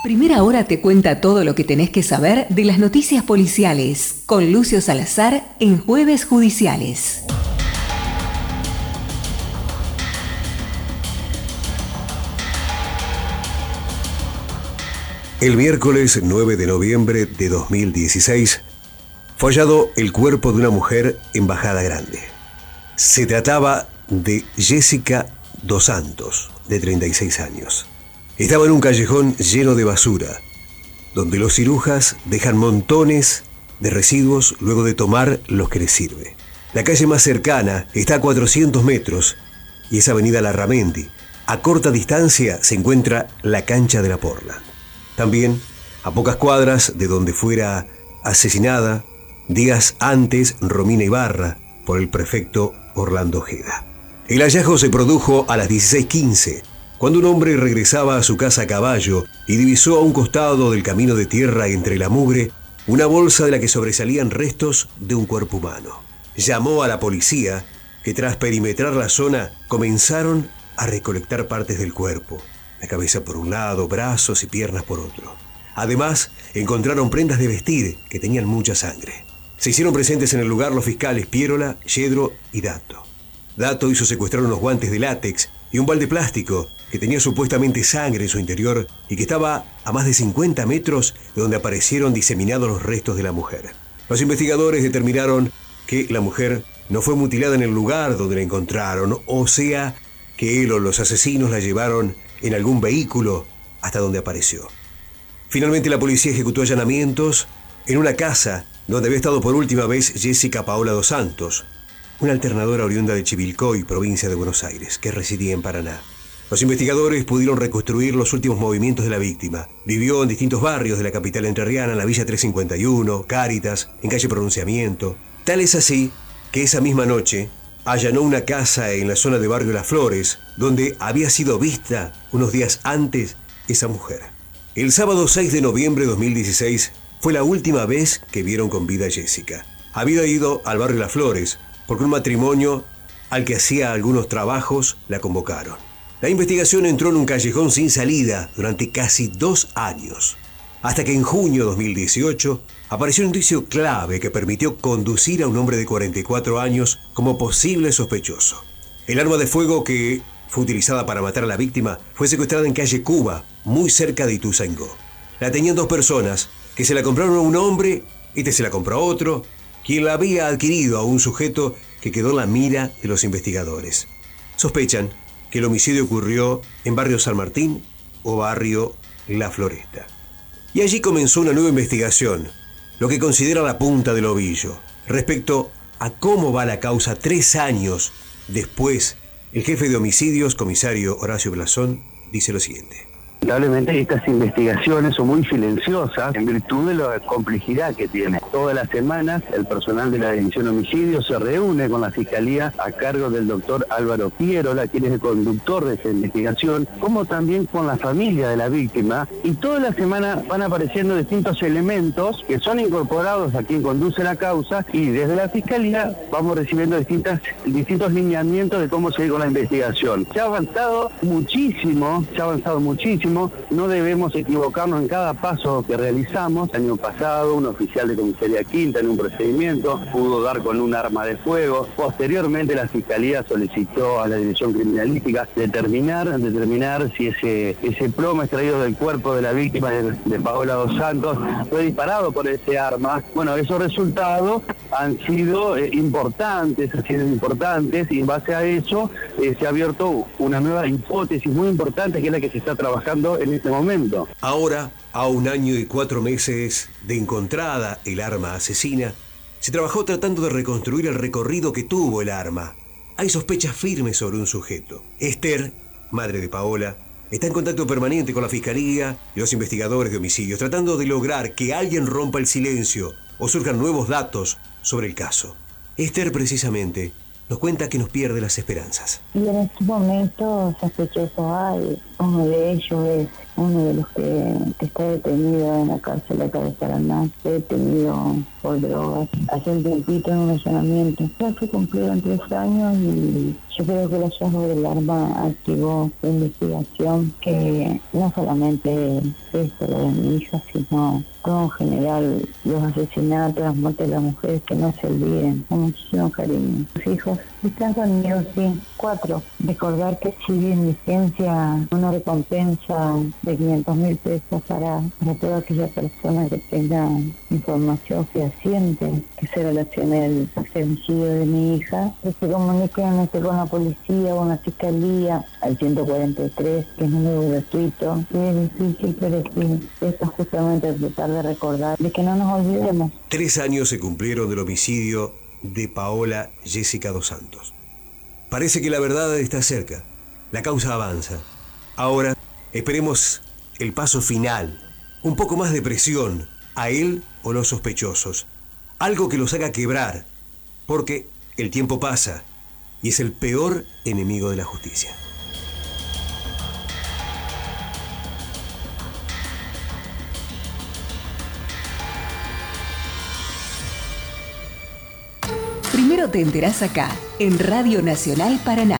Primera Hora te cuenta todo lo que tenés que saber de las noticias policiales, con Lucio Salazar en Jueves Judiciales. El miércoles 9 de noviembre de 2016 fue hallado el cuerpo de una mujer en Bajada Grande. Se trataba de Jessica Dos Santos, de 36 años. Estaba en un callejón lleno de basura, donde los cirujas dejan montones de residuos luego de tomar los que les sirve. La calle más cercana está a 400 metros y es Avenida Larramendi. A corta distancia se encuentra la cancha de la Portland. También, a pocas cuadras de donde fuera asesinada días antes Romina Ibarra por el prefecto Orlando Ojeda. El hallazgo se produjo a las 16:15, cuando un hombre regresaba a su casa a caballo y divisó a un costado del camino de tierra entre la mugre una bolsa de la que sobresalían restos de un cuerpo humano. Llamó a la policía, que tras perimetrar la zona comenzaron a recolectar partes del cuerpo. La cabeza por un lado, brazos y piernas por otro. Además, encontraron prendas de vestir que tenían mucha sangre. Se hicieron presentes en el lugar los fiscales Pierola, Yedro y Dato. Dato hizo secuestrar unos guantes de látex y un balde plástico que tenía supuestamente sangre en su interior y que estaba a más de 50 metros de donde aparecieron diseminados los restos de la mujer. Los investigadores determinaron que la mujer no fue mutilada en el lugar donde la encontraron, o sea, que él o los asesinos la llevaron en algún vehículo hasta donde apareció. Finalmente la policía ejecutó allanamientos en una casa donde había estado por última vez Jessica Paola Dos Santos, una alternadora oriunda de Chivilcoy, provincia de Buenos Aires, que residía en Paraná. Los investigadores pudieron reconstruir los últimos movimientos de la víctima. Vivió en distintos barrios de la capital entrerriana, en la Villa 351, Cáritas, en calle Pronunciamiento. Tal es así que esa misma noche allanó una casa en la zona de Barrio Las Flores, donde había sido vista unos días antes esa mujer. El sábado 6 de noviembre de 2016 fue la última vez que vieron con vida a Jessica. Había ido al Barrio Las Flores porque un matrimonio al que hacía algunos trabajos la convocaron. La investigación entró en un callejón sin salida durante casi 2 años, hasta que en junio de 2018 apareció un indicio clave que permitió conducir a un hombre de 44 años como posible sospechoso. El arma de fuego que fue utilizada para matar a la víctima fue secuestrada en calle Cuba, muy cerca de Ituzaingó. La tenían 2 personas, que se la compraron a un hombre, se la compró a otro, quien la había adquirido a un sujeto que quedó en la mira de los investigadores. Sospechan que el homicidio ocurrió en Barrio San Martín o Barrio La Floresta. Y allí comenzó una nueva investigación, lo que considera la punta del ovillo. Respecto a cómo va la causa 3 años después, el jefe de homicidios, comisario Horacio Blasón, dice lo siguiente. Lamentablemente estas investigaciones son muy silenciosas en virtud de la complejidad que tiene. Todas las semanas el personal de la División de Homicidios se reúne con la Fiscalía a cargo del doctor Álvaro Pierola, quien es el conductor de esta investigación, como también con la familia de la víctima, y toda la semana van apareciendo distintos elementos que son incorporados a quien conduce la causa, y desde la Fiscalía vamos recibiendo distintos lineamientos de cómo seguir con la investigación. Se ha avanzado muchísimo, no debemos equivocarnos en cada paso que realizamos. El año pasado un oficial de comisaría quinta en un procedimiento pudo dar con un arma de fuego. Posteriormente la Fiscalía solicitó a la Dirección Criminalística determinar si ese plomo extraído del cuerpo de la víctima de Paola Dos Santos fue disparado por ese arma. Bueno, esos resultados han sido importantes, y en base a eso se ha abierto una nueva hipótesis muy importante, que es la que se está trabajando en este momento. Ahora, a 1 año y 4 meses de encontrada el arma asesina, se trabajó tratando de reconstruir el recorrido que tuvo el arma. Hay sospechas firmes sobre un sujeto. Esther, madre de Paola, está en contacto permanente con la Fiscalía y los investigadores de homicidios, tratando de lograr que alguien rompa el silencio o surjan nuevos datos sobre el caso. Esther, precisamente, nos cuenta que nos pierde las esperanzas. Y en este momento sospechosos hay. Uno de ellos es uno de los que está detenido en la cárcel acá de Paraná, detenido por drogas. Hace un tiempito en un allanamiento. Ya fue cumplido en 3 años y Yo creo que el hallazgo del arma activó la investigación, que no solamente esto, lo de mi hija, sino todo en general, los asesinatos, las muertes de las mujeres, que no se olviden, con muchísimo cariño. Los hijos están conmigo, sí, 4. Recordar que sigue en vigencia una recompensa de 500.000 pesos para toda aquella persona que tenga información fehaciente que se relacione al femicidio de mi hija, que se comuniquen con la policía o la fiscalía al 143, que es número gratuito. Sí, es difícil, pero sí, esto es justamente tratar de recordar, de que no nos olvidemos. 3 años se cumplieron del homicidio de Paola Jessica dos Santos. Parece que la verdad está cerca, la causa avanza. Ahora esperemos el paso final, un poco más de presión a él o los sospechosos, algo que los haga quebrar, porque el tiempo pasa y es el peor enemigo de la justicia. Primero te enterás acá, en Radio Nacional Paraná.